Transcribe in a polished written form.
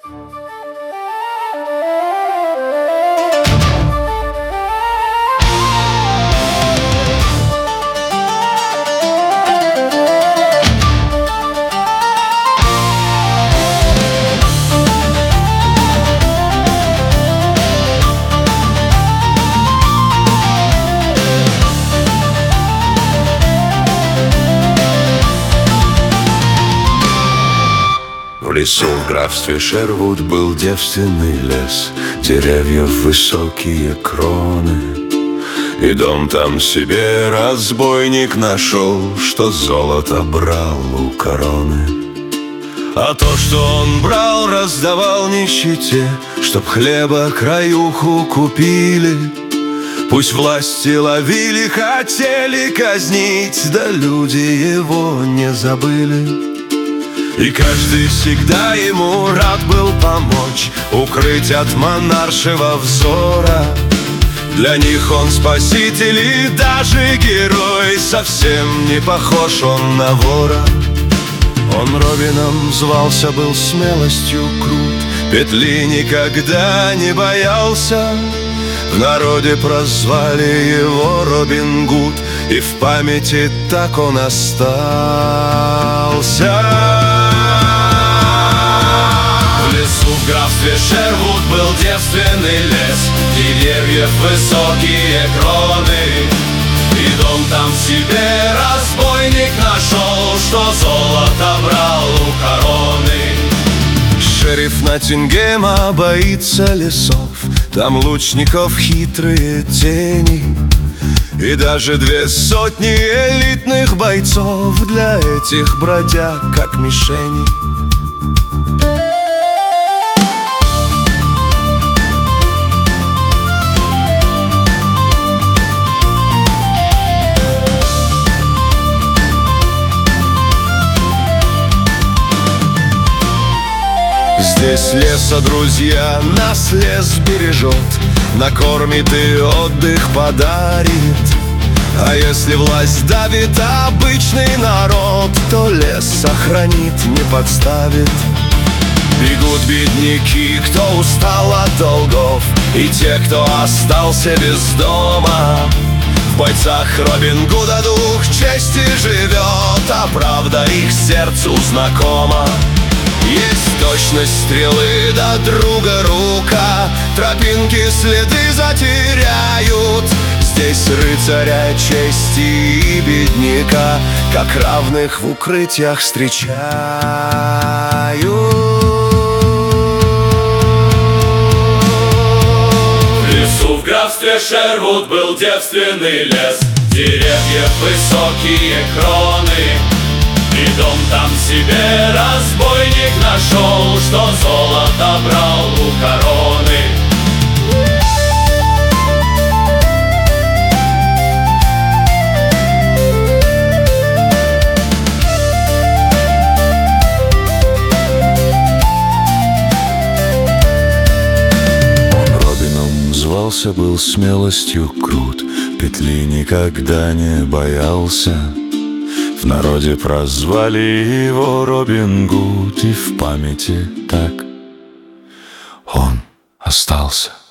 В лесу в графстве Шервуд был девственный лес, деревьев высокие кроны. И дом там себе разбойник нашел, что золото брал у короны. А то, что он брал, раздавал нищете, чтоб хлеба краюху купили. Пусть власти ловили, хотели казнить, да люди его не забыли. И каждый всегда ему рад был помочь, укрыть от монаршего взора. Для них он спаситель и даже герой, совсем не похож он на вора. Он Робином звался, был смелостью крут, петли никогда не боялся. В народе прозвали его Робин Гуд, и в памяти так он остался. В лесу в графстве Шервуд был девственный лес, деревьев высокие кроны. И дом там себе разбойник нашел, что золото брал у короны. Шериф Ноттингема боится лесов, там лучников хитрые тени. И даже 200 элитных бойцов для этих бродяг как мишени. Здесь леса, друзья, нас лес бережет, накормит и отдых подарит. А если власть давит обычный народ, то лес сохранит, не подставит. Бегут бедняки, кто устал от долгов, и те, кто остался без дома. В бойцах Робин Гуда дух чести живет, а правда их сердцу знакома. Есть точность стрелы до друга рука, тропинки следы затеряют. Здесь рыцаря чести и бедняка как равных в укрытиях встречают. В лесу в графстве Шервуд был девственный лес, деревьев высокие кроны. И дом там себе разбойник нашел, что золото брал у короны. Он Робином звался, был смелостью крут, петли никогда не боялся. В народе прозвали его Робин Гуд, и в памяти так он остался.